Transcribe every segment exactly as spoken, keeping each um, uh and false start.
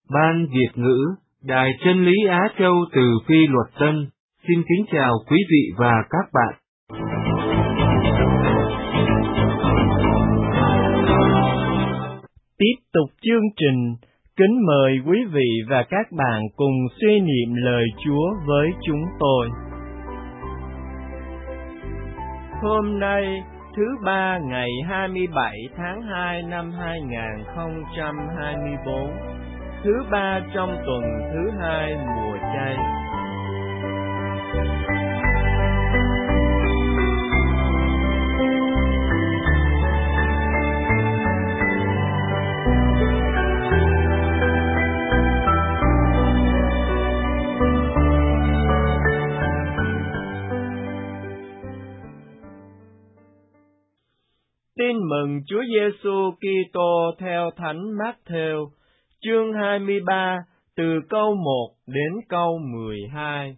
Ban Việt ngữ, Đài Chân lý Á Châu từ Phi Luật Tân, xin kính chào quý vị và các bạn. Tiếp tục chương trình, kính mời quý vị và các bạn cùng suy niệm lời Chúa với chúng tôi. Hôm nay, thứ ba ngày hai mươi bảy tháng hai năm hai nghìn không trăm hai mươi bốn, thứ ba trong tuần thứ hai mùa chay. Tin mừng Chúa Giêsu Kitô theo Thánh Mát-thêu, chương hai mươi ba, từ câu một đến câu mười hai.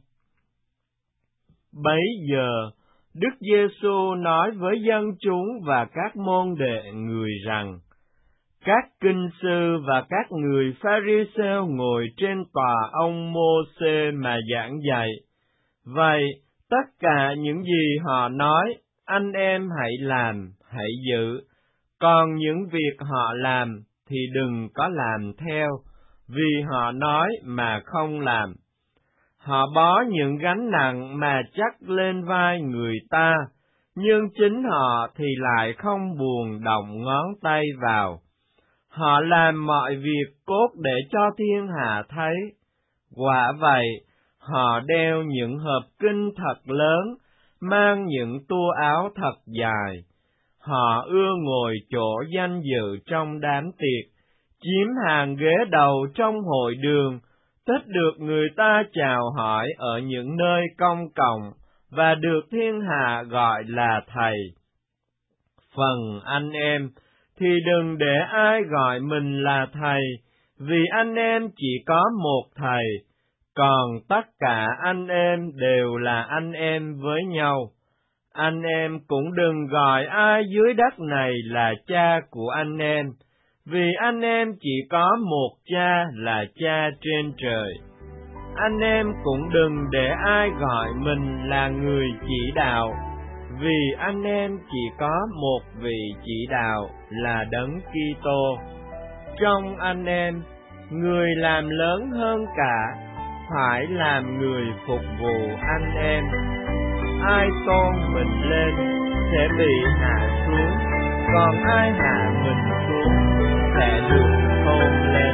Bấy giờ, Đức Giêsu nói với dân chúng và các môn đệ người rằng: Các kinh sư và các người Pha-ri-sêu ngồi trên tòa ông Mô-sê mà giảng dạy. Vậy, tất cả những gì họ nói, anh em hãy làm, hãy giữ, còn những việc họ làm thì đừng có làm theo, vì họ nói mà không làm. Họ bó những gánh nặng mà chắc lên vai người ta, nhưng chính họ thì lại không buồn động ngón tay vào. Họ làm mọi việc cốt để cho thiên hạ thấy. Quả vậy, họ đeo những hộp kinh thật lớn, mang những tua áo thật dài. Họ ưa ngồi chỗ danh dự trong đám tiệc, chiếm hàng ghế đầu trong hội đường, thích được người ta chào hỏi ở những nơi công cộng, và được thiên hạ gọi là thầy. Phần anh em, thì đừng để ai gọi mình là thầy, vì anh em chỉ có một thầy, còn tất cả anh em đều là anh em với nhau. Anh em cũng đừng gọi ai dưới đất này là cha của anh em, vì anh em chỉ có một cha là cha trên trời. Anh em cũng đừng để ai gọi mình là người chỉ đạo, vì anh em chỉ có một vị chỉ đạo là Đấng Kitô. Trong anh em, người làm lớn hơn cả, phải làm người phục vụ anh em. Ai tôn mình lên sẽ bị hạ xuống, còn ai hạ mình xuống sẽ được tôn lên.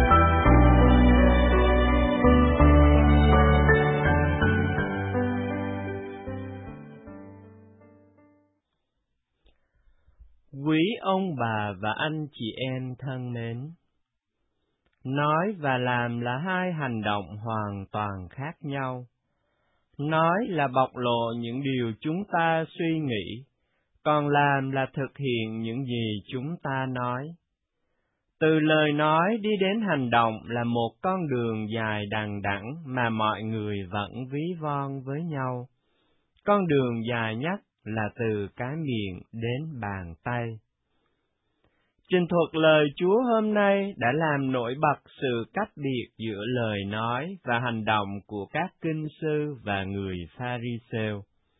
Quý ông bà và anh chị em thân mến, nói và làm là hai hành động hoàn toàn khác nhau. Nói là bộc lộ những điều chúng ta suy nghĩ, còn làm là thực hiện những gì chúng ta nói. Từ lời nói đi đến hành động là một con đường dài đằng đẵng mà mọi người vẫn ví von với nhau. Con đường dài nhất là từ cái miệng đến bàn tay. Trình thuật lời Chúa hôm nay đã làm nổi bật sự cách biệt giữa lời nói và hành động của các kinh sư và người Pha-ri-sêu.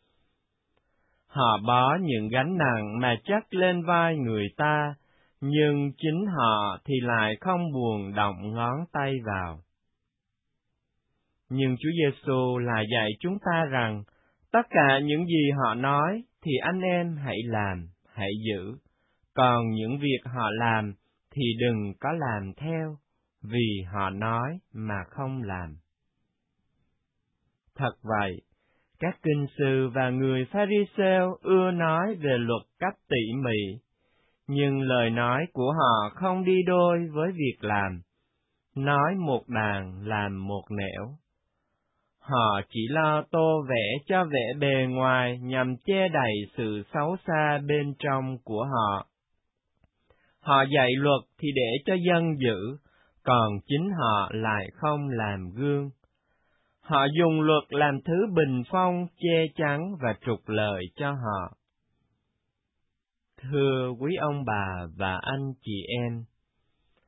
Họ bó những gánh nặng mà chắc lên vai người ta, nhưng chính họ thì lại không buồn động ngón tay vào. Nhưng Chúa Giêsu lại dạy chúng ta rằng, tất cả những gì họ nói thì anh em hãy làm, hãy giữ, còn những việc họ làm thì đừng có làm theo, vì họ nói mà không làm. Thật vậy, các kinh sư và người Pha-ri-sêu ưa nói về luật cách tỉ mỉ, nhưng lời nói của họ không đi đôi với việc làm. Nói một đàng làm một nẻo. Họ chỉ lo tô vẽ cho vẻ bề ngoài nhằm che đậy sự xấu xa bên trong của họ. Họ dạy luật thì để cho dân giữ, còn chính họ lại không làm gương. Họ dùng luật làm thứ bình phong, che chắn và trục lợi cho họ. Thưa quý ông bà và anh chị em,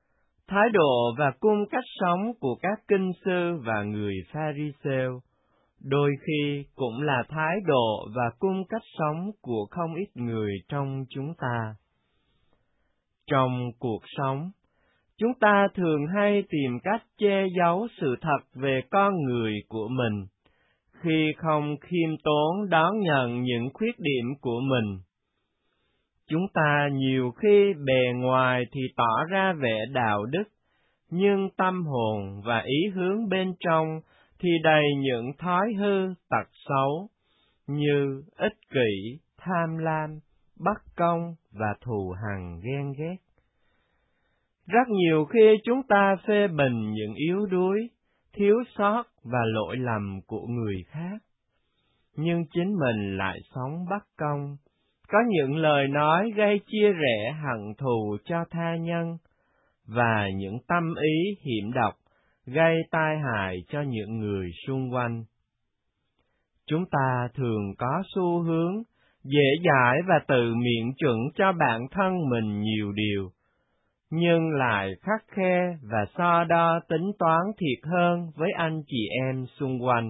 Thái độ và cung cách sống của các kinh sư và người Pha-ri-sêu đôi khi cũng là thái độ và cung cách sống của không ít người trong chúng ta. Trong cuộc sống, chúng ta thường hay tìm cách che giấu sự thật về con người của mình, khi không khiêm tốn đón nhận những khuyết điểm của mình. Chúng ta nhiều khi bề ngoài thì tỏ ra vẻ đạo đức, nhưng tâm hồn và ý hướng bên trong thì đầy những thói hư tật xấu, như ích kỷ, tham lam, bất công và thù hằn ghen ghét. Rất nhiều khi chúng ta phê bình những yếu đuối, thiếu sót và lỗi lầm của người khác, nhưng chính mình lại sống bất công, có những lời nói gây chia rẽ hận thù cho tha nhân, và những tâm ý hiểm độc gây tai hại cho những người xung quanh. Chúng ta thường có xu hướng dễ dãi và tự miệng chuẩn cho bản thân mình nhiều điều, nhưng lại khắt khe và so đo tính toán thiệt hơn với anh chị em xung quanh.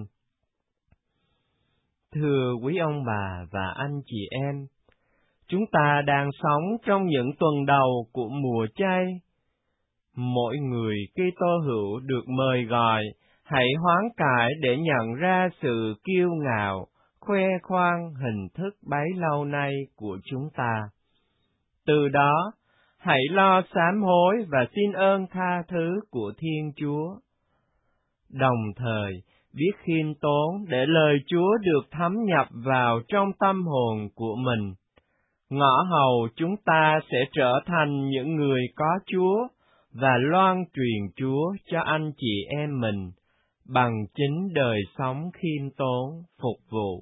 Thưa quý ông bà và anh chị em, chúng ta đang sống trong những tuần đầu của mùa chay. Mỗi người Kitô hữu được mời gọi hãy hoán cải để nhận ra sự kiêu ngạo, khoe khoang hình thức bấy lâu nay của chúng ta. Từ đó, hãy lo sám hối và xin ơn tha thứ của Thiên Chúa. Đồng thời, biết khiêm tốn để lời Chúa được thấm nhập vào trong tâm hồn của mình. Ngõ hầu chúng ta sẽ trở thành những người có Chúa và loan truyền Chúa cho anh chị em mình bằng chính đời sống khiêm tốn phục vụ.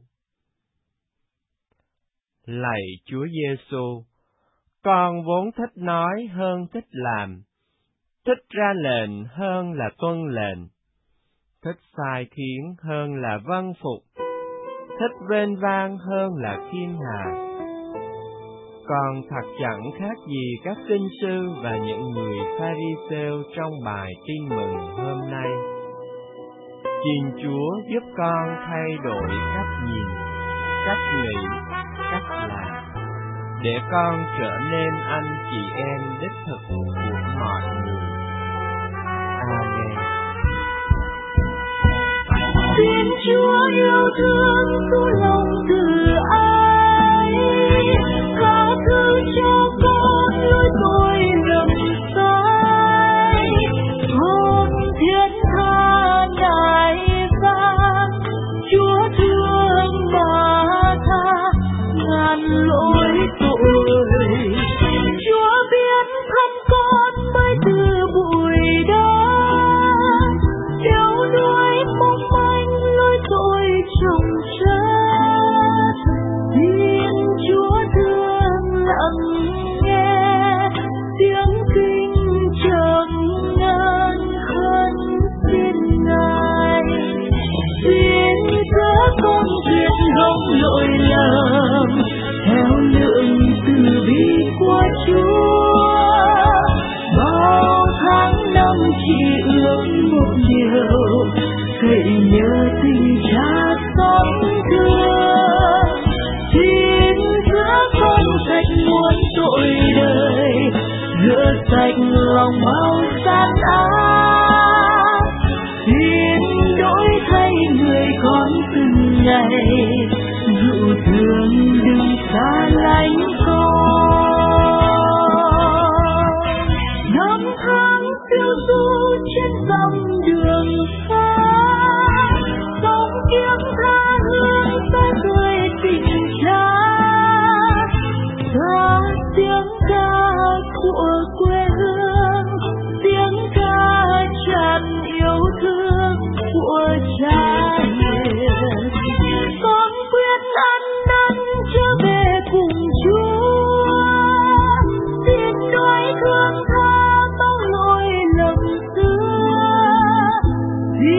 Lạy Chúa Giêsu, con vốn thích nói hơn thích làm, thích ra lệnh hơn là tuân lệnh, thích sai khiến hơn là vâng phục, thích vênh vang hơn là khiêm hà. Con thật chẳng khác gì các kinh sư và những người Pha-ri-sêu trong bài tin mừng hôm nay. Xin Chúa giúp con thay đổi cách nhìn, cách nghĩ, cách làm, để con trở nên anh chị em đích thực của mọi người. Amen. Xin Chúa yêu thương cứu lòng từ ai, tha thứ cho con lỗi tội lầm sai, hồn thiên tha ngài gian, Chúa thương mà tha ngàn lỗi tội. Chúa biết thân con mới từ bụi đất, đeo đuổi mong manh lối tội trồng chất. Xin Chúa thương lặng nghe tiếng kinh trầm ngân khấn xin Ngài. Xin chớ con duyên gông lỗi lầm theo lượng từ bi của Chúa. Bao tháng năm chỉ ước một điều, cậy nhờ tình cha xót thương. Xin chớ con sạch muôn tội đời, rửa sạch lòng bao gian ác. Xin đổi thay người con từng ngày, dụ thương đừng xa lánh con. Năm tháng phiêu du trên dòng đường xa, sóng kiếm tha hương ta cười tình cha. Ta tiếng ca của quê hương, tiếng ca tràn yêu thương của cha hiền. Con quyết ăn năn trở về cùng Chúa, xin đôi thương tha bao lỗi lầm xưa.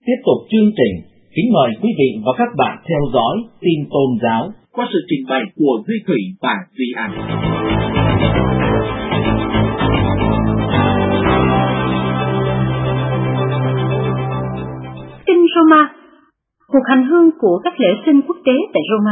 Tiếp tục chương trình, kính mời quý vị và các bạn theo dõi tin tôn giáo qua sự trình bày của Duy Thủy và Duy An. Kinh Roma, cuộc hành hương của các lễ sinh quốc tế tại Roma.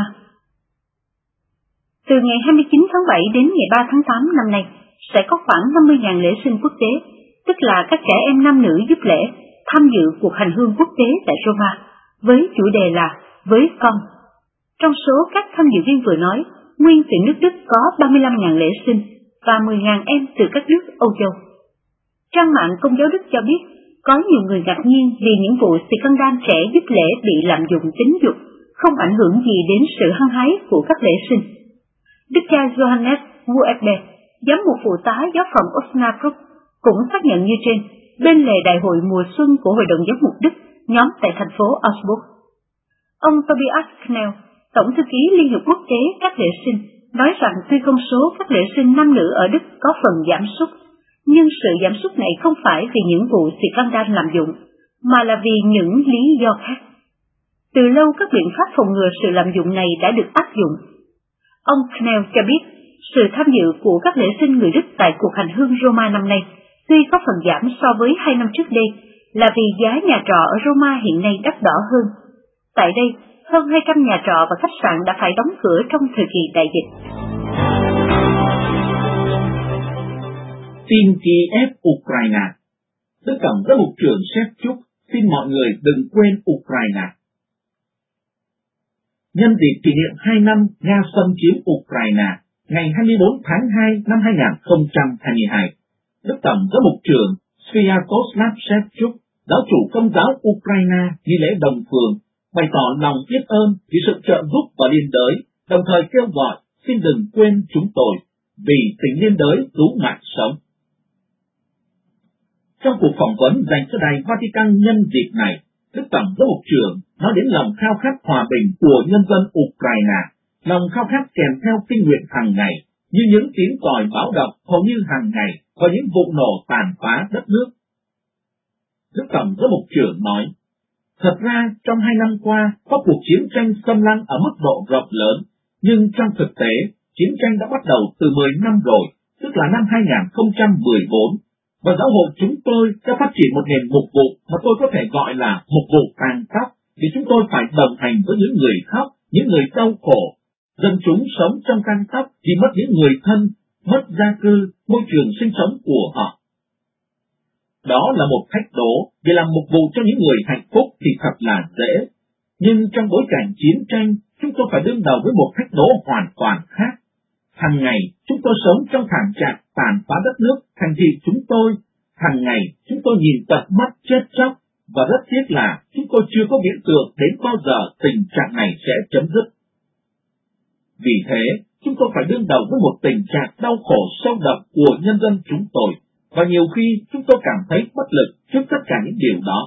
Từ ngày hai mươi chín tháng bảy đến ngày ba tháng tám năm nay, sẽ có khoảng năm mươi nghìn lễ sinh quốc tế, tức là các trẻ em nam nữ giúp lễ, tham dự cuộc hành hương quốc tế tại Roma, với chủ đề là Với Con. Trong số các tham dự viên vừa nói, nguyên từ nước Đức có ba mươi lăm nghìn lễ sinh và mười nghìn em từ các nước Âu Châu. Trang mạng Công giáo Đức cho biết, có nhiều người ngạc nhiên vì những vụ scandal trẻ giúp lễ bị lạm dụng tính dục không ảnh hưởng gì đến sự hăng hái của các lễ sinh. Đức cha Johannes Wuebe, giám mục phụ tá giáo phận Osnabrück, cũng xác nhận như trên bên lề đại hội mùa xuân của Hội đồng Giám mục Đức nhóm tại thành phố Augsburg. Ông Tobias Knell, Tổng thư ký Liên hiệp quốc tế các lễ sinh, nói rằng tuy con số các lễ sinh nam nữ ở Đức có phần giảm sút, nhưng sự giảm sút này không phải vì những vụ scandal lạm dụng, mà là vì những lý do khác. Từ lâu các biện pháp phòng ngừa sự lạm dụng này đã được áp dụng. Ông Knell cho biết, sự tham dự của các lễ sinh người Đức tại cuộc hành hương Roma năm nay tuy có phần giảm so với hai năm trước đây, là vì giá nhà trọ ở Roma hiện nay đắt đỏ hơn. Tại đây, hơn hai trăm nhà trọ và khách sạn đã phải đóng cửa trong thời kỳ đại dịch. Tin Kiev, Ukraine. Đức Tổng giám mục trưởng Shevchuk xin mọi người đừng quên Ukraine. Nhân dịp kỷ niệm hai năm Nga xâm chiếm Ukraine, ngày hai mươi bốn tháng hai năm hai nghìn không trăm hai mươi hai, Đức Tổng giám mục trưởng Sviatoslav Shevchuk, giáo chủ Công giáo Ukraine nghi lễ đồng phường, bày tỏ lòng biết ơn vì sự trợ giúp và liên đới, đồng thời kêu gọi xin đừng quên chúng tôi, vì tình liên đới cứu mạng sống. Trong cuộc phỏng vấn dành cho Đài Vatican nhân dịp này, Đức Tổng giám mục trưởng nói đến lòng khao khát hòa bình của nhân dân Ukraine, lòng khao khát kèm theo kinh nguyện hàng ngày, như những tiếng còi báo động hầu như hàng ngày và những vụ nổ tàn phá đất nước. Đức Tổng giám mục trưởng nói, thật ra trong hai năm qua có cuộc chiến tranh xâm lăng ở mức độ rộng lớn, nhưng trong thực tế, chiến tranh đã bắt đầu từ mười năm rồi, tức là năm hai nghìn không trăm mười bốn, và giáo hội chúng tôi đã phát triển một nền mục vụ mà tôi có thể gọi là mục vụ tàn khốc, vì chúng tôi phải đồng hành với những người khóc, những người đau khổ. Dân chúng sống trong tàn khốc vì mất những người thân, mất gia cư, môi trường sinh sống của họ. Đó là một thách đố, vì làm mục vụ cho những người hạnh phúc thì thật là dễ. Nhưng trong bối cảnh chiến tranh, chúng tôi phải đương đầu với một thách đố hoàn toàn khác. Hàng ngày, chúng tôi sống trong thảm trạng tàn phá đất nước, thành thị chúng tôi. Hàng ngày, chúng tôi nhìn tận mắt chết chóc, và rất tiếc là chúng tôi chưa có viễn tượng đến bao giờ tình trạng này sẽ chấm dứt. Vì thế, chúng tôi phải đương đầu với một tình trạng đau khổ sâu đậm của nhân dân chúng tôi, và nhiều khi chúng tôi cảm thấy bất lực trước tất cả những điều đó.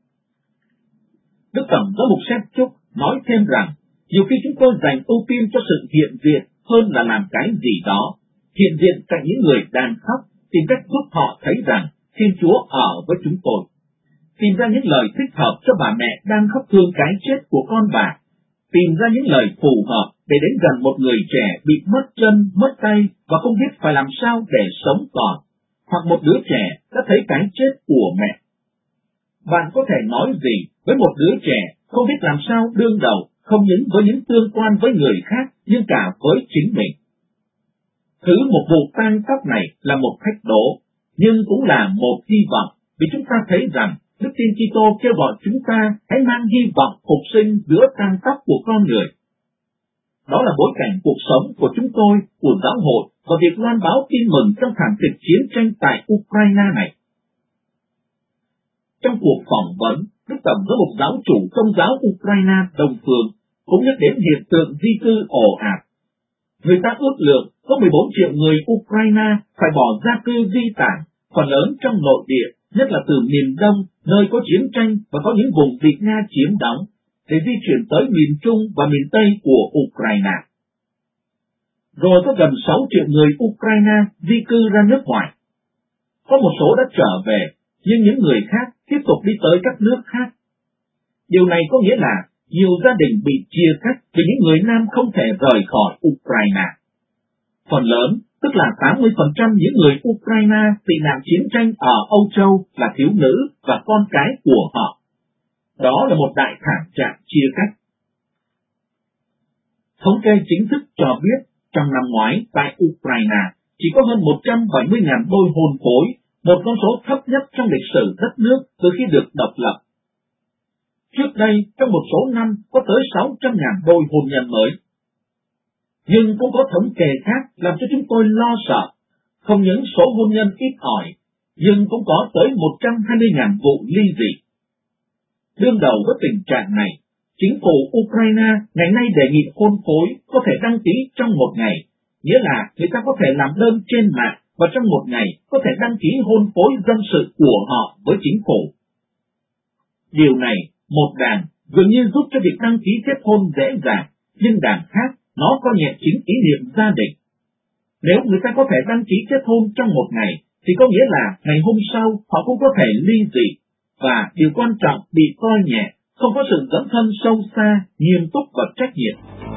Đức Tổng giám mục Shevchuk nói thêm rằng, nhiều khi chúng tôi dành ưu tiên cho sự hiện diện hơn là làm cái gì đó, hiện diện cạnh những người đang khóc, tìm cách giúp họ thấy rằng Thiên Chúa ở với chúng tôi. Tìm ra những lời thích hợp cho bà mẹ đang khóc thương cái chết của con bà, tìm ra những lời phù hợp để đến gần một người trẻ bị mất chân, mất tay và không biết phải làm sao để sống còn, hoặc một đứa trẻ đã thấy cái chết của mẹ. Bạn có thể nói gì với một đứa trẻ không biết làm sao đương đầu, không những với những tương quan với người khác, nhưng cả với chính mình? Thứ một vụ tang khóc này là một thách đố, nhưng cũng là một hy vọng, vì chúng ta thấy rằng Đức Tin Kitô kêu gọi chúng ta hãy mang hy vọng phục sinh giữa tang khóc của con người. Đó là bối cảnh cuộc sống của chúng tôi, của giáo hội và việc loan báo tin mừng trong thảm kịch chiến tranh tại Ukraine này. Trong cuộc phỏng vấn, Đức Tổng giám mục giáo chủ Công giáo Ukraine Đông Phương cũng nhắc đến hiện tượng di cư ồ ạt. Người ta ước lượng có mười bốn triệu người Ukraine phải bỏ gia cư di tản, phần lớn trong nội địa, nhất là từ miền Đông, nơi có chiến tranh và có những vùng bị Nga chiếm đóng, để di chuyển tới miền Trung và miền Tây của Ukraine. Rồi có gần sáu triệu người Ukraine di cư ra nước ngoài. Có một số đã trở về, nhưng những người khác tiếp tục đi tới các nước khác. Điều này có nghĩa là nhiều gia đình bị chia cắt vì những người nam không thể rời khỏi Ukraine. Phần lớn, tức là tám mươi phần trăm những người Ukraine tị nạn chiến tranh ở Âu Châu là thiếu nữ và con cái của họ. Đó là một đại thảm trạng chia cắt. Thống kê chính thức cho biết, trong năm ngoái tại Ukraine chỉ có hơn một trăm bảy mươi nghìn đôi hôn phối, một con số thấp nhất trong lịch sử đất nước từ khi được độc lập. Trước đây, trong một số năm có tới sáu trăm nghìn đôi hôn nhân mới. Nhưng cũng có thống kê khác làm cho chúng tôi lo sợ. Không những số hôn nhân ít ỏi, nhưng cũng có tới một trăm hai mươi nghìn vụ ly dị. Đương đầu với tình trạng này, chính phủ Ukraine ngày nay đề nghị hôn phối có thể đăng ký trong một ngày, nghĩa là người ta có thể làm đơn trên mạng và trong một ngày có thể đăng ký hôn phối dân sự của họ với chính phủ. Điều này, một đảng dường như giúp cho việc đăng ký kết hôn dễ dàng, nhưng đảng khác nó có nhẹ chính ý niệm gia đình. Nếu người ta có thể đăng ký kết hôn trong một ngày, thì có nghĩa là ngày hôm sau họ cũng có thể ly dị, và điều quan trọng bị coi nhẹ, không có sự dấn thân sâu xa, nghiêm túc và trách nhiệm.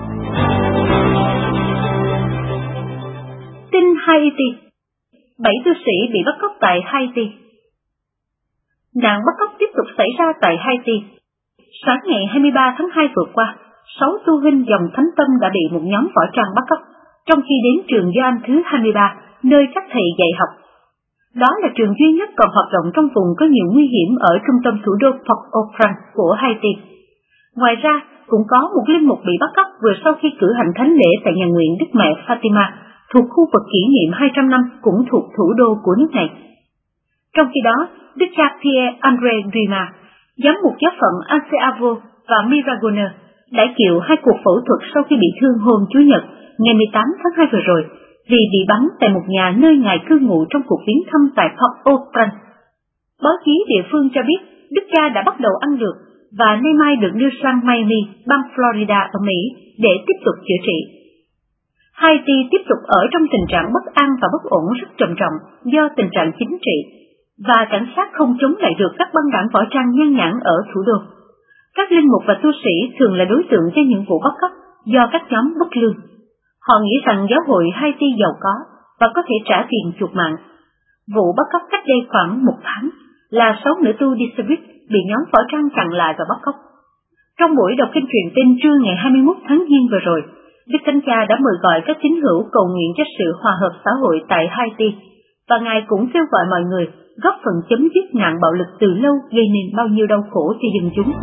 Tin Haiti. Bảy tu sĩ bị bắt cóc tại Haiti. Nạn bắt cóc tiếp tục xảy ra tại Haiti. Sáng ngày hai mươi ba tháng hai vừa qua, sáu tu huynh dòng Thánh Tâm đã bị một nhóm võ trang bắt cóc, trong khi đến trường Gioan thứ hai mươi ba, nơi các thầy dạy học. Đó là trường duy nhất còn hoạt động trong vùng có nhiều nguy hiểm ở trung tâm thủ đô Port-au-Prince của Haiti. Ngoài ra, cũng có một linh mục bị bắt cóc vừa sau khi cử hành thánh lễ tại nhà nguyện Đức Mẹ Fatima, thuộc khu vực kỷ niệm hai trăm năm cũng thuộc thủ đô của nước này. Trong khi đó, Đức cha Pierre-André Dumas, giám mục giáo phận Anseavo và Miragoner, đã chịu hai cuộc phẫu thuật sau khi bị thương hôm Chủ nhật, ngày mười tám tháng hai vừa rồi, vì bị bắn tại một nhà nơi ngài cư ngụ trong cuộc viếng thăm tại Port-au-Prince. Báo chí địa phương cho biết Đức cha đã bắt đầu ăn được và nay mai được đưa sang Miami, bang Florida ở Mỹ để tiếp tục chữa trị. Haiti tiếp tục ở trong tình trạng bất an và bất ổn rất trầm trọng do tình trạng chính trị, và cảnh sát không chống lại được các băng đảng võ trang nhan nhản ở thủ đô. Các linh mục và tu sĩ thường là đối tượng cho những vụ bắt cóc do các nhóm bất lương. Họ nghĩ rằng giáo hội Haiti giàu có và có thể trả tiền chuộc mạng. Vụ bắt cóc cách đây khoảng một tháng là sáu nữ tu đi xe buýt bị nhóm võ trang chặn lại và bắt cóc. Trong buổi đọc kinh truyền tin trưa ngày hai mươi mốt tháng Giêng vừa rồi, Đức Thánh Cha đã mời gọi các tín hữu cầu nguyện cho sự hòa hợp xã hội tại Haiti, và Ngài cũng kêu gọi mọi người góp phần chấm dứt nạn bạo lực từ lâu gây nên bao nhiêu đau khổ cho dân chúng.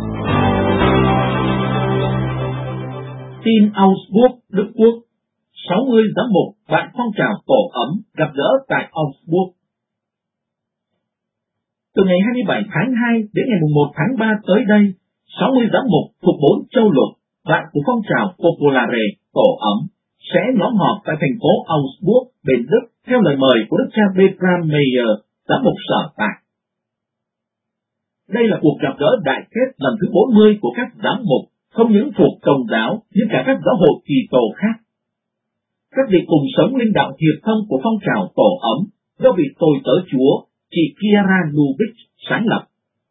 Tin Augsburg, Đức Quốc. sáu mươi giám mục bạn phong trào tổ ấm gặp gỡ tại Augsburg. Từ ngày hai mươi bảy tháng hai đến ngày một tháng ba tới đây, sáu mươi giám mục thuộc bốn châu lục, bạn của phong trào Popolare tổ ấm, sẽ nhóm họp tại thành phố Augsburg, bên Đức, theo lời mời của Đức cha Bertram Meyer, giám mục sở tại. Đây là cuộc gặp gỡ đại kết lần thứ bốn mươi của các giám mục, không những thuộc Công giáo, nhưng cả các giáo hội Kỳ Tô khác. Các vị cùng sống linh đạo hiệp thông của phong trào tổ ấm do vị tôi tớ Chúa, chị Kiara Lubitsch sáng lập.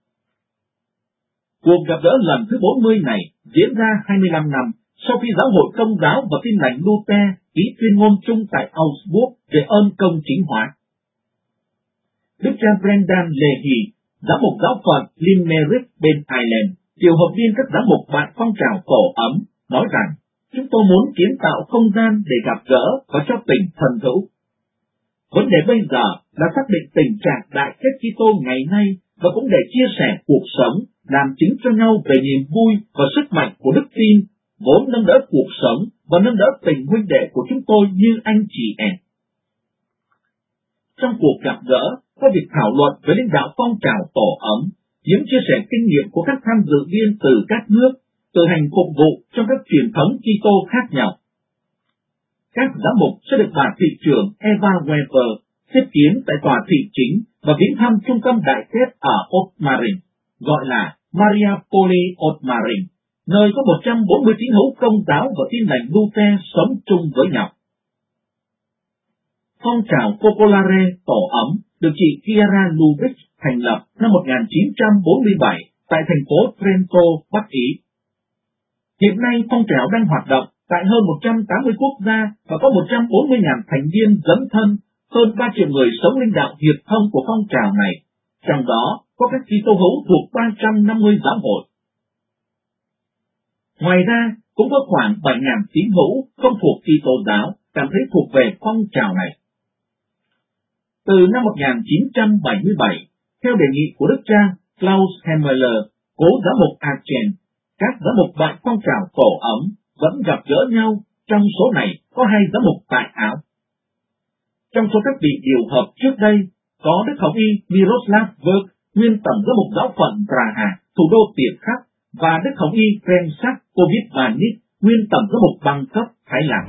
Cuộc gặp gỡ lần thứ bốn mươi này diễn ra hai mươi lăm năm sau khi giáo hội Công giáo và Tin lành Luther ký tuyên ngôn chung tại Augsburg về ơn công chính hóa. Đức cha Brendan Leahy, giám mục giáo phận Limerick bên Ireland, điều hợp viên các giám mục bạn phong trào tổ ấm, nói rằng chúng tôi muốn kiến tạo không gian để gặp gỡ và cho tình thân hữu. Vấn đề bây giờ là xác định tình trạng đại kết Kitô ngày nay và cũng để chia sẻ cuộc sống, làm chứng cho nhau về niềm vui và sức mạnh của đức tin, vốn nâng đỡ cuộc sống và nâng đỡ tình huynh đệ của chúng tôi như anh chị em. Trong cuộc gặp gỡ, có việc thảo luận về lãnh đạo phong trào tổ ấm, những chia sẻ kinh nghiệm của các tham dự viên từ các nước, từ hành phục vụ trong các truyền thống Kitô khác nhau. Các giám mục sẽ được bà thị trưởng Eva Weber tiếp kiến tại tòa thị chính và viếng thăm trung tâm đại kết ở Otmarin, gọi là Mariapoli Otmarin, nơi có một trăm bốn mươi tín hữu Công giáo và Tin lành Luther sống chung với nhau. Phong trào Popolare tổ ấm được chị Kiara Lubitsch thành lập năm một nghìn chín trăm bốn mươi bảy tại thành phố Trento, Bắc Ý. Hiện nay phong trào đang hoạt động tại hơn một trăm tám mươi quốc gia và có một trăm bốn mươi nghìn thành viên dấn thân, hơn ba triệu người sống linh đạo hiệp thông của phong trào này, trong đó có các Kitô hữu thuộc ba trăm năm mươi giáo hội. Ngoài ra, cũng có khoảng bảy nghìn tín hữu không thuộc Kitô giáo cảm thấy thuộc về phong trào này. Từ năm một nghìn chín trăm bảy mươi bảy, theo đề nghị của Đức cha Klaus Hemmeler, cố giám mục Aachen, các giám mục tại phong trào tổ ấm vẫn gặp gỡ nhau, trong số này có hai giám mục tại Áo. Trong số các vị điều hợp trước đây, có Đức Hồng Y Miroslav Vuk, nguyên tổng giám mục giáo phận Praha, thủ đô Tiệp Khắc, và Đức Hồng Y Kremsak Kovitvanit, nguyên tổng giám mục Bangkok, Thái Lan.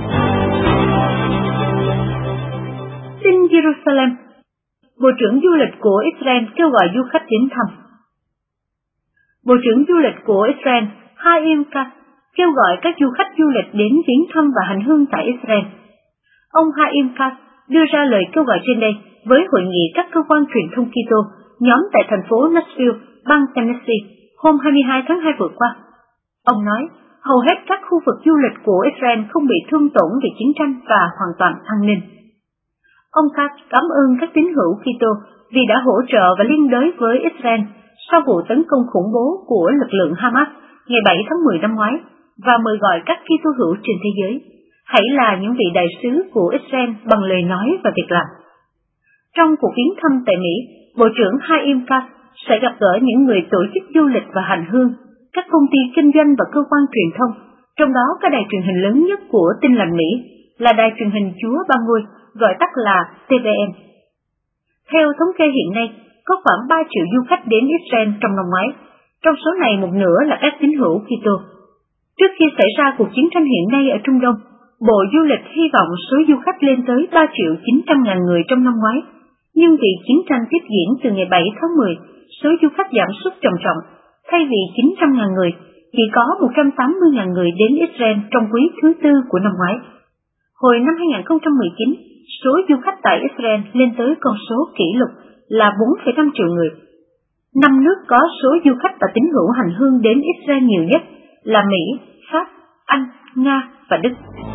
Xin Jerusalem, Bộ trưởng Du lịch của Israel kêu gọi du khách đến thăm. Bộ trưởng Du lịch của Israel Haim Katz kêu gọi các du khách du lịch đến viếng thăm và hành hương tại Israel. Ông Haim Katz đưa ra lời kêu gọi trên đây với hội nghị các cơ quan truyền thông Kitô nhóm tại thành phố Nashville, bang Tennessee, hôm hai mươi hai tháng hai vừa qua. Ông nói, hầu hết các khu vực du lịch của Israel không bị thương tổn vì chiến tranh và hoàn toàn an ninh. Ông Katz cảm ơn các tín hữu Kitô vì đã hỗ trợ và liên đới với Israel sau vụ tấn công khủng bố của lực lượng Hamas ngày bảy tháng mười năm ngoái và mời gọi các Kitô hữu trên thế giới hãy là những vị đại sứ của Israel bằng lời nói và việc làm. Trong cuộc viếng thăm tại Mỹ, Bộ trưởng Haim Katz sẽ gặp gỡ những người tổ chức du lịch và hành hương, các công ty kinh doanh và cơ quan truyền thông, trong đó có đài truyền hình lớn nhất của Tin lành Mỹ là đài truyền hình Chúa Ba Ngôi, gọi tắt là T V N. Theo thống kê hiện nay, có khoảng ba triệu du khách đến Israel trong năm ngoái, trong số này một nửa là các tín hữu Kitô. Trước khi xảy ra cuộc chiến tranh hiện nay ở Trung Đông, Bộ Du lịch hy vọng số du khách lên tới ba triệu chín trăm ngàn người trong năm ngoái, nhưng vì chiến tranh tiếp diễn từ ngày bảy tháng mười, số du khách giảm sút trầm trọng, thay vì chín trăm ngàn người, chỉ có một trăm tám mươi ngàn người đến Israel trong quý thứ tư của năm ngoái. Hồi năm hai không một chín, số du khách tại Israel lên tới con số kỷ lục là bốn phẩy năm triệu người. Năm nước có số du khách và tín hữu hành hương đến Israel nhiều nhất là Mỹ, Pháp, Anh, Nga và Đức.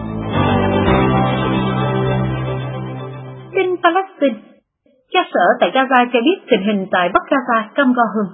Tin Palestine, cha sở tại Gaza cho biết tình hình tại Bắc Gaza cam go hơn.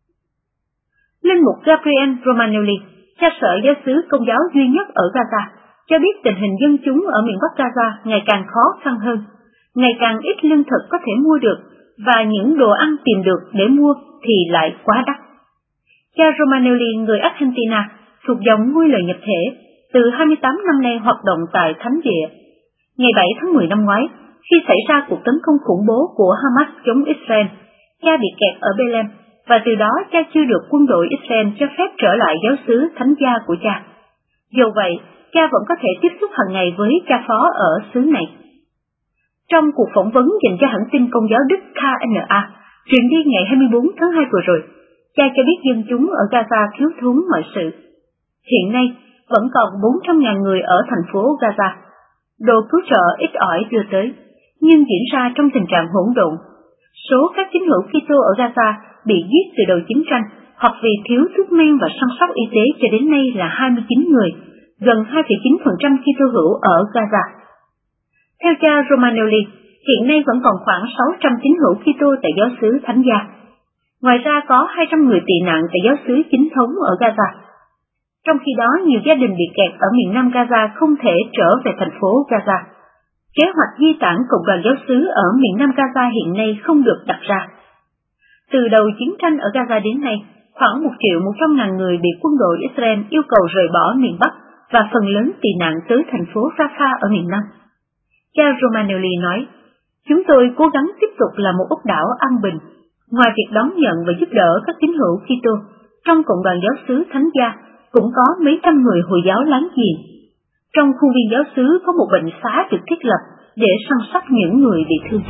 Linh mục Gabriel Romanelli, cha sở giáo xứ Công giáo duy nhất ở Gaza, cho biết tình hình dân chúng ở miền Bắc Gaza ngày càng khó khăn hơn, ngày càng ít lương thực có thể mua được và những đồ ăn tìm được để mua thì lại quá đắt. Cha Romanelli, người Argentina, thuộc dòng Ngôi Lời Nhập Thể, từ hai mươi tám năm nay hoạt động tại Thánh Địa. Ngày bảy tháng mười năm ngoái, khi xảy ra cuộc tấn công khủng bố của Hamas chống Israel, cha bị kẹt ở Bethlehem và từ đó cha chưa được quân đội Israel cho phép trở lại giáo xứ thánh gia của cha. Dù vậy, cha vẫn có thể tiếp xúc hàng ngày với cha phó ở xứ này. Trong cuộc phỏng vấn dành cho hãng tin Công giáo Đức K N A, truyền đi ngày hai mươi bốn tháng hai vừa rồi, cha cho biết dân chúng ở Gaza thiếu thốn mọi sự. Hiện nay, vẫn còn bốn trăm ngàn người ở thành phố Gaza. Đồ cứu trợ ít ỏi đưa tới, nhưng diễn ra trong tình trạng hỗn độn. Số các tín hữu Kitô ở Gaza bị giết từ đầu chiến tranh hoặc vì thiếu thuốc men và săn sóc y tế cho đến nay là hai mươi chín người, gần hai phẩy chín phần trăm Kitô hữu ở Gaza. Theo cha Romanelli, hiện nay vẫn còn khoảng sáu trăm tín hữu Kitô tại giáo xứ Thánh Gia. Ngoài ra có hai trăm người tị nạn tại giáo xứ chính thống ở Gaza. Trong khi đó, nhiều gia đình bị kẹt ở miền Nam Gaza không thể trở về thành phố Gaza. Kế hoạch di tản cộng đoàn giáo xứ ở miền Nam Gaza hiện nay không được đặt ra. Từ đầu chiến tranh ở Gaza đến nay, khoảng một triệu một trăm ngàn người bị quân đội Israel yêu cầu rời bỏ miền Bắc và phần lớn tị nạn tới thành phố Rafah ở miền Nam. Cha Romanelli nói, chúng tôi cố gắng tiếp tục là một ốc đảo an bình, ngoài việc đón nhận và giúp đỡ các tín hữu Kitô, trong cộng đoàn giáo xứ Thánh Gia cũng có mấy trăm người Hồi giáo láng giềng. Trong khuôn viên giáo xứ có một bệnh xá được thiết lập để săn sóc những người bị thương.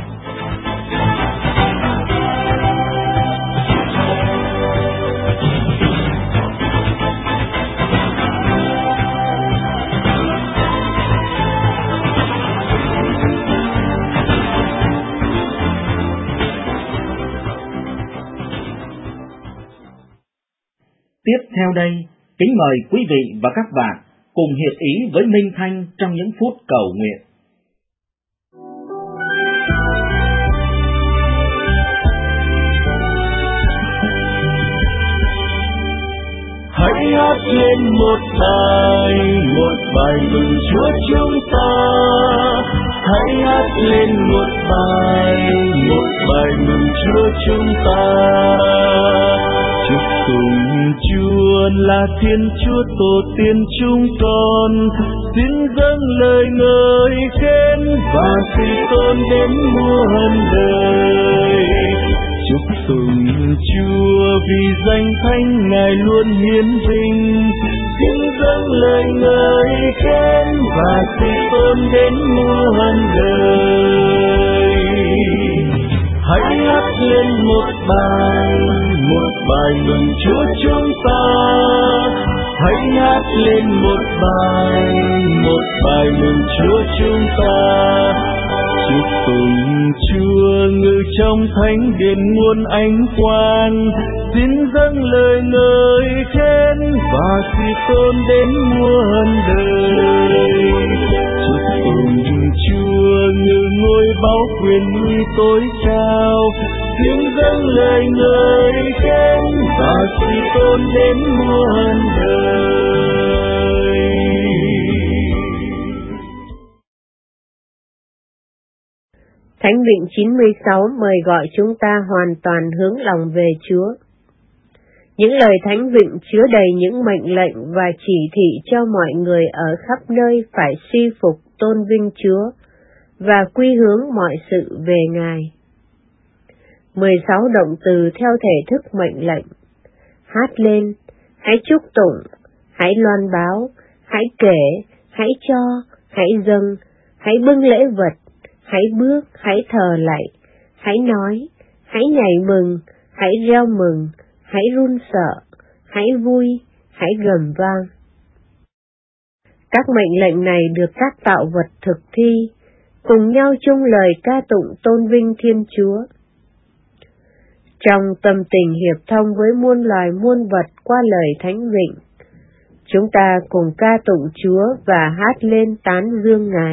tiếp theo đây, kính mời quý vị và các bạn cùng hiệp ý với Minh Thanh trong những phút cầu nguyện. Hãy hát lên một bài, một bài mừng Chúa chúng ta. Hãy hát lên một bài, một bài mừng Chúa chúng ta. Chúc tụng Chúa là Thiên Chúa tổ tiên chúng con, xin dâng lời ngợi khen và xin tôn đến muôn đời. Chúc tụng Chúa vì danh thánh Ngài luôn hiển vinh, xin dâng lời ngợi khen và xin tôn đến muôn đời. Hãy hát lên một bài, một bài mừng Chúa chúng ta. Hãy hát lên một bài, một bài mừng Chúa chúng ta. Chúc tụng Chúa ngự trong thánh điện muôn ánh quang, xin dâng lời ngợi khen và xin tôn đến muôn đời. Chúc tụng Chúa ngự ngôi báu quyền uy tối cao, xin dâng lời ngợi khen và xin tôn đến muôn đời. Thánh Vịnh chín mươi sáu mời gọi chúng ta hoàn toàn hướng lòng về Chúa. Những lời Thánh Vịnh chứa đầy những mệnh lệnh và chỉ thị cho mọi người ở khắp nơi phải suy phục tôn vinh Chúa và quy hướng mọi sự về Ngài. mười sáu động từ theo thể thức mệnh lệnh: hát lên, hãy chúc tụng, hãy loan báo, hãy kể, hãy cho, hãy dâng, hãy bưng lễ vật, hãy bước, hãy thờ lạy, hãy nói, hãy nhảy mừng, hãy reo mừng, hãy run sợ, hãy vui, hãy gầm vang. Các mệnh lệnh này được các tạo vật thực thi, cùng nhau chung lời ca tụng tôn vinh Thiên Chúa. Trong tâm tình hiệp thông với muôn loài muôn vật qua lời Thánh Vịnh, chúng ta cùng ca tụng Chúa và hát lên tán dương Ngài.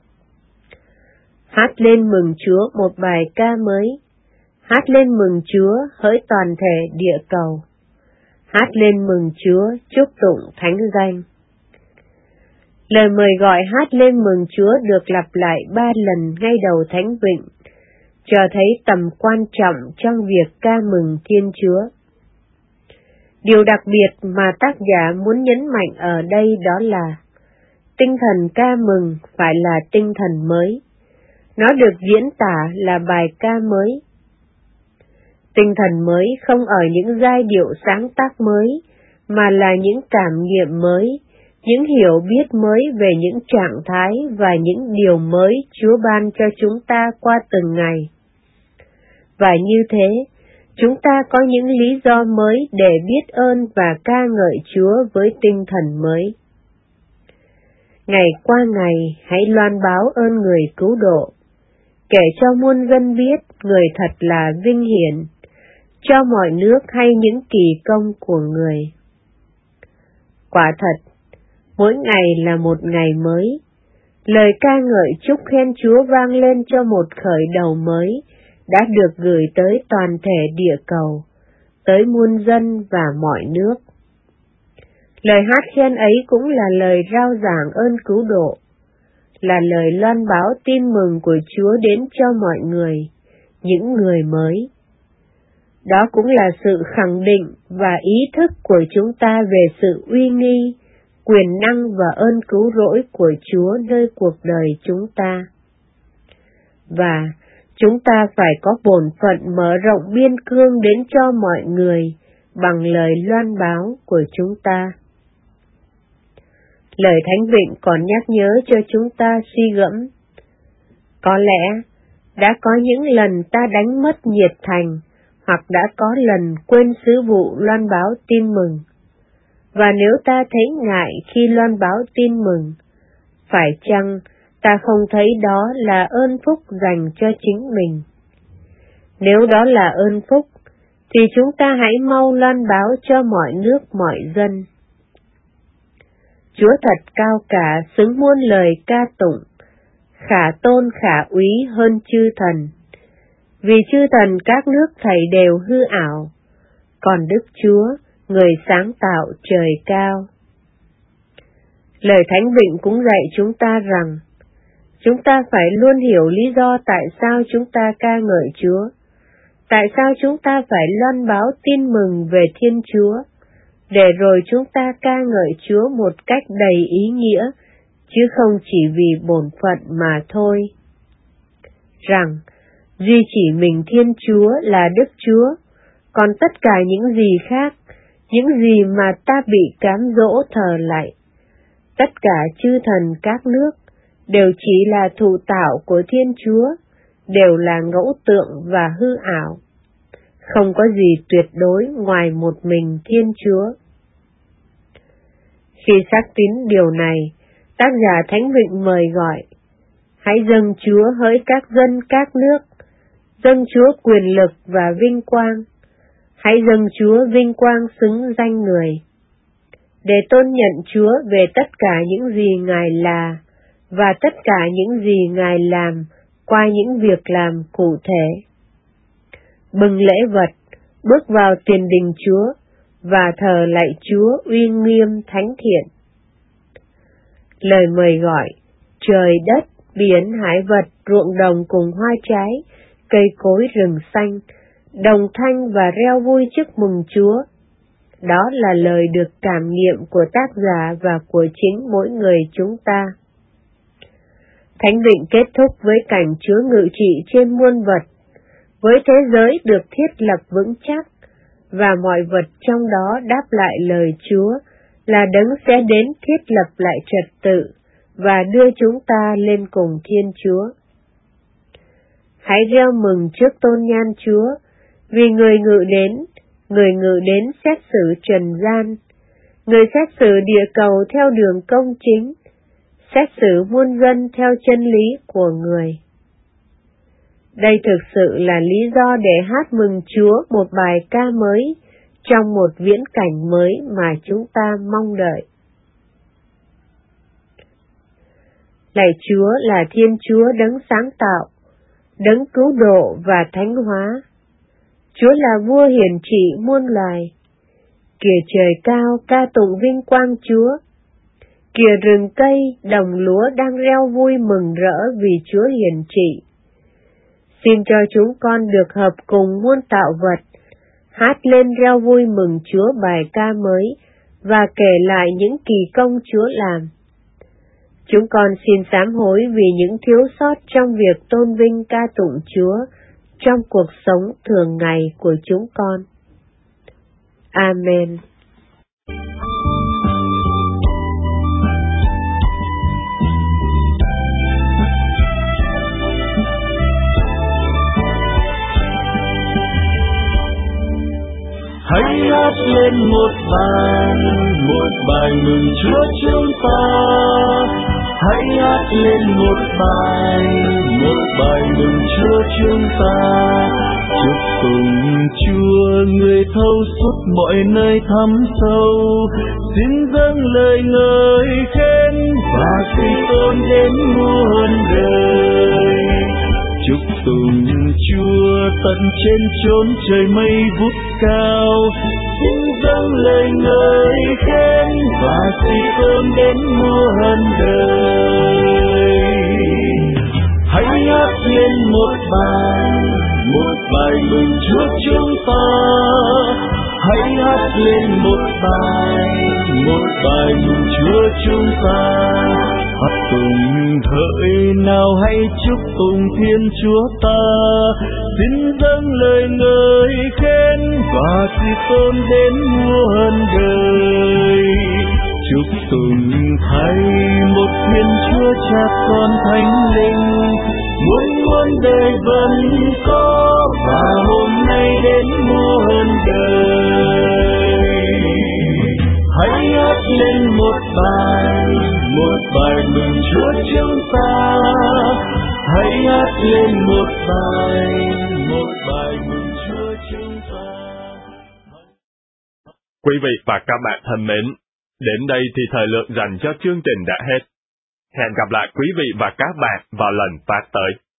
Hát lên mừng Chúa một bài ca mới. Hát lên mừng Chúa hỡi toàn thể địa cầu. Hát lên mừng Chúa chúc tụng thánh danh. Lời mời gọi hát lên mừng Chúa được lặp lại ba lần ngay đầu Thánh Vịnh, cho thấy tầm quan trọng trong việc ca mừng Thiên Chúa. Điều đặc biệt mà tác giả muốn nhấn mạnh ở đây đó là tinh thần ca mừng phải là tinh thần mới. Nó được diễn tả là bài ca mới. Tinh thần mới không ở những giai điệu sáng tác mới, mà là những cảm nghiệm mới, những hiểu biết mới về những trạng thái và những điều mới Chúa ban cho chúng ta qua từng ngày. Và như thế, chúng ta có những lý do mới để biết ơn và ca ngợi Chúa với tinh thần mới. Ngày qua ngày, hãy loan báo ơn người cứu độ, kể cho muôn dân biết người thật là vinh hiển, cho mọi nước hay những kỳ công của người. Quả thật, mỗi ngày là một ngày mới, lời ca ngợi chúc khen Chúa vang lên cho một khởi đầu mới đã được gửi tới toàn thể địa cầu, tới muôn dân và mọi nước. Lời hát khen ấy cũng là lời rao giảng ơn cứu độ, là lời loan báo tin mừng của Chúa đến cho mọi người, những người mới. Đó cũng là sự khẳng định và ý thức của chúng ta về sự uy nghi, quyền năng và ơn cứu rỗi của Chúa nơi cuộc đời chúng ta. Và chúng ta phải có bổn phận mở rộng biên cương đến cho mọi người bằng lời loan báo của chúng ta. Lời Thánh Vịnh còn nhắc nhớ cho chúng ta suy gẫm. Có lẽ đã có những lần ta đánh mất nhiệt thành, hoặc đã có lần quên sứ vụ loan báo tin mừng. Và nếu ta thấy ngại khi loan báo tin mừng, phải chăng ta không thấy đó là ơn phúc dành cho chính mình? Nếu đó là ơn phúc, thì chúng ta hãy mau loan báo cho mọi nước mọi dân. Chúa thật cao cả, xứng muôn lời ca tụng, khả tôn khả úy hơn chư thần. Vì chư thần các nước thảy đều hư ảo, còn Đức Chúa, người sáng tạo trời cao. Lời Thánh Vịnh cũng dạy chúng ta rằng, chúng ta phải luôn hiểu lý do tại sao chúng ta ca ngợi Chúa, tại sao chúng ta phải loan báo tin mừng về Thiên Chúa, để rồi chúng ta ca ngợi Chúa một cách đầy ý nghĩa, chứ không chỉ vì bổn phận mà thôi. Rằng, duy chỉ mình Thiên Chúa là Đức Chúa, còn tất cả những gì khác, những gì mà ta bị cám dỗ thờ lạy, tất cả chư thần các nước, đều chỉ là thụ tạo của Thiên Chúa, đều là ngẫu tượng và hư ảo. Không có gì tuyệt đối ngoài một mình Thiên Chúa. Khi xác tín điều này, tác giả Thánh Vịnh mời gọi, hãy dâng Chúa hỡi các dân các nước, dâng Chúa quyền lực và vinh quang, hãy dâng Chúa vinh quang xứng danh người, để tôn nhận Chúa về tất cả những gì Ngài là, và tất cả những gì Ngài làm qua những việc làm cụ thể. Bưng lễ vật, bước vào tiền đình Chúa, và thờ lạy Chúa uy nghiêm thánh thiện. Lời mời gọi, trời đất, biển, hải vật, ruộng đồng cùng hoa trái, cây cối rừng xanh, đồng thanh và reo vui chúc mừng Chúa. Đó là lời được cảm nghiệm của tác giả và của chính mỗi người chúng ta. Thánh Vịnh kết thúc với cảnh Chúa ngự trị trên muôn vật, với thế giới được thiết lập vững chắc, và mọi vật trong đó đáp lại lời Chúa là Đấng sẽ đến thiết lập lại trật tự và đưa chúng ta lên cùng Thiên Chúa. Hãy reo mừng trước tôn nhan Chúa, vì người ngự đến, người ngự đến xét xử trần gian, người xét xử địa cầu theo đường công chính, xét xử muôn dân theo chân lý của người. Đây thực sự là lý do để hát mừng Chúa một bài ca mới trong một viễn cảnh mới mà chúng ta mong đợi. Lạy Chúa là Thiên Chúa đấng sáng tạo, đấng cứu độ và thánh hóa. Chúa là vua hiển trị muôn loài. Kìa trời cao ca tụng vinh quang Chúa. Kìa rừng cây, đồng lúa đang reo vui mừng rỡ vì Chúa hiển trị. Xin cho chúng con được hợp cùng muôn tạo vật, hát lên reo vui mừng Chúa bài ca mới, và kể lại những kỳ công Chúa làm. Chúng con xin sám hối vì những thiếu sót trong việc tôn vinh ca tụng Chúa trong cuộc sống thường ngày của chúng con. Amen. Hãy hát lên một bài, một bài mừng Chúa chúng ta. Hãy hát lên một bài, một bài mừng Chúa chúng ta. Chúc tụng Chúa người thấu suốt mọi nơi thẳm sâu, xin dâng lời ngợi khen và suy tôn đến muôn đời. Chúc tụng Chúa tận trên chốn trời mây vút cao, xin dâng lời ngợi khen và suy tôn đến muôn đời. Hãy hát lên một bài, một bài mừng Chúa chúng ta. Hãy hát lên một bài, một bài mừng Chúa chúng ta. Hát tụng hỡi nào hãy chúc tụng Thiên Chúa ta, xin dâng lời ngợi khen và suy tôn đến muôn đời. Chúc tụng thay một Thiên Chúa Cha Con Thánh Linh, muôn muôn đời vẫn có và hôm nay đến muôn đời. Hãy hát lên một bài, một bài mừng Chúa chúng ta. Hãy hát lên một bài, một bài mừng Chúa chúng ta. Quý vị và các bạn thân mến, đến đây thì thời lượng dành cho chương trình đã hết. Hẹn gặp lại quý vị và các bạn vào lần phát tới.